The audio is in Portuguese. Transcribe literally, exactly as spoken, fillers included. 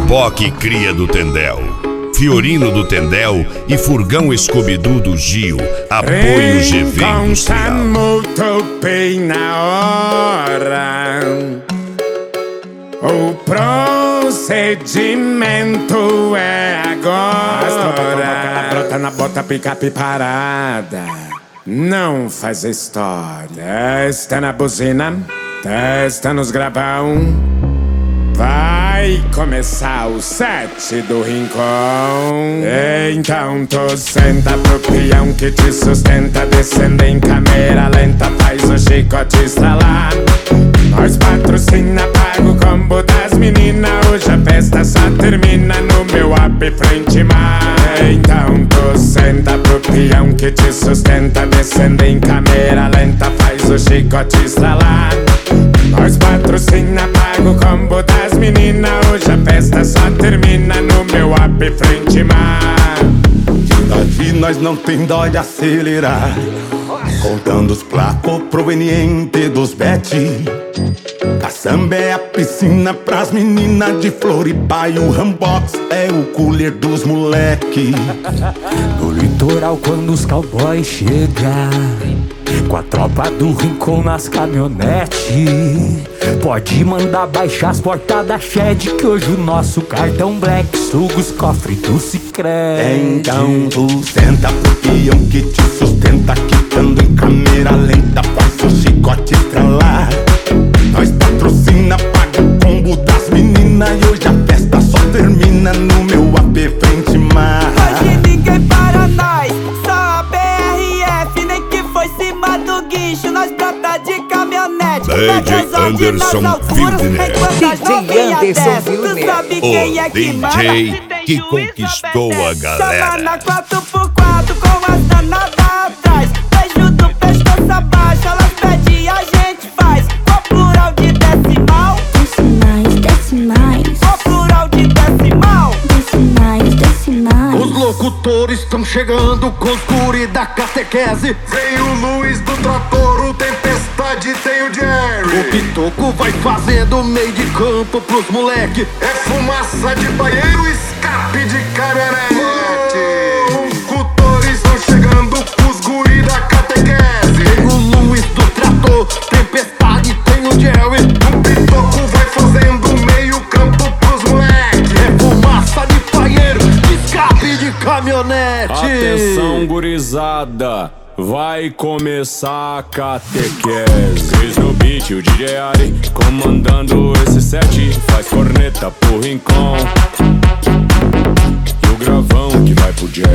Oiapoque cria do Tendel, Fiorino do Tendel e Furgão Scooby-Doo do Gio. Apoio G V Industrial. Muito bem na hora. O procedimento é agora. Brota na bota, picape parada. Não faz história. Testa na buzina, testa nos gravão. Vai começar o set do Rincon. Então tu senta pro peão que te sustenta. Descendo em câmera lenta, faz o chicote estralar. Nós patrocina, paga o combo das meninas. Hoje a festa só termina no meu app Frente Mar. Então tu senta pro peão que te sustenta. Descendo em câmera lenta, faz o chicote estralar. Nós patrocina, paga o combo das meninas. Hoje a festa só termina no meu app Frente Mar. Daqui nós não tem dó de acelerar, contando os placos provenientes dos bet. Caçamba é a piscina pras meninas de Floripa e o Rambox é o cooler dos moleque. No litoral quando os cowboys chegam, com a tropa do Rincon nas caminhonete, pode mandar baixar as portas da Shed, que hoje o nosso cartão Black suga os cofres do Sicredi. Então tu senta pro peão que te sustenta, quitando em câmera lenta, faz o chicote estralar. Nós patrocina, paga o combo das meninas e hoje a festa só termina no meu app Frente Mar. Hoje ninguém para nós, só a B R F, nem que foi cima do guincho, nós brota de caminhonete. D J Anderson Wildner, D J Anderson Wildner, o D J que conquistou a galera. Chama na quatro por quatro com as danadas atrás. Beijo do pescoço abaixo, elas pedem e a gente faz. Qual plural de decimal? Decimais, decimais. Qual plural de decimal? Decimais, decimais. Os locutores estão chegando com os guri da catequese. Tem o Luiz do Trator, o Tempestade, tem o Jerry. O Pitoco vai fazendo meio de campo pros moleque. É fumaça de banheiro, escape de caminhonete. Os locutores estão chegando com os guri da catequese. Tem o Luiz do Trator, Tempestade, tem o Jerry. O Pitoco vai fazendo meio campo pros moleque. É fumaça de banheiro, escape de caminhonete. Atenção, gurizada, vai começar a catequese. Cris no beat, o D J Ari comandando esse set. Faz corneta pro Rincon,